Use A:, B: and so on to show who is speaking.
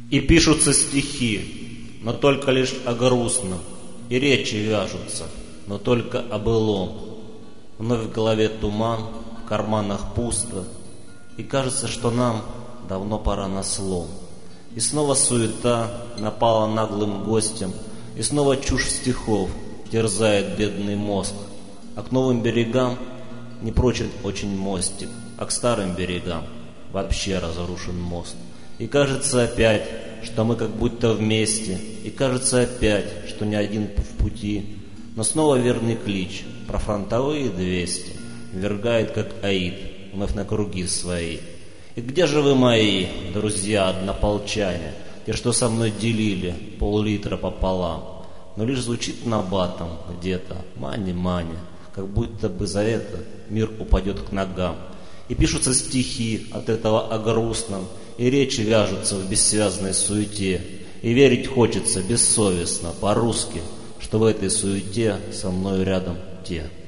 A: И пишутся стихи, но только лишь о грустном, и речи вяжутся, но только о былом. Вновь в голове туман, в карманах пусто, и кажется, что нам давно пора на слом. И снова суета напала наглым гостем, и снова чушь стихов терзает бедный мозг. А к новым берегам не прочен очень мостик, а к старым берегам вообще разрушен мост. И кажется опять, что мы как будто вместе, и кажется опять, что не один в пути, но снова верный клич про фронтовые 200 ввергает, как Аид, вновь на круги свои. И где же вы, мои друзья однополчане, те, что со мной делили пол-литра пополам? Но лишь звучит набатом где-то «Мани-мани», как будто бы за это мир упадет к ногам. И пишутся стихи от этого о грустном, и речи вяжутся в бессвязной суете, и верить хочется бессовестно, по-русски, что в этой суете со мною рядом те.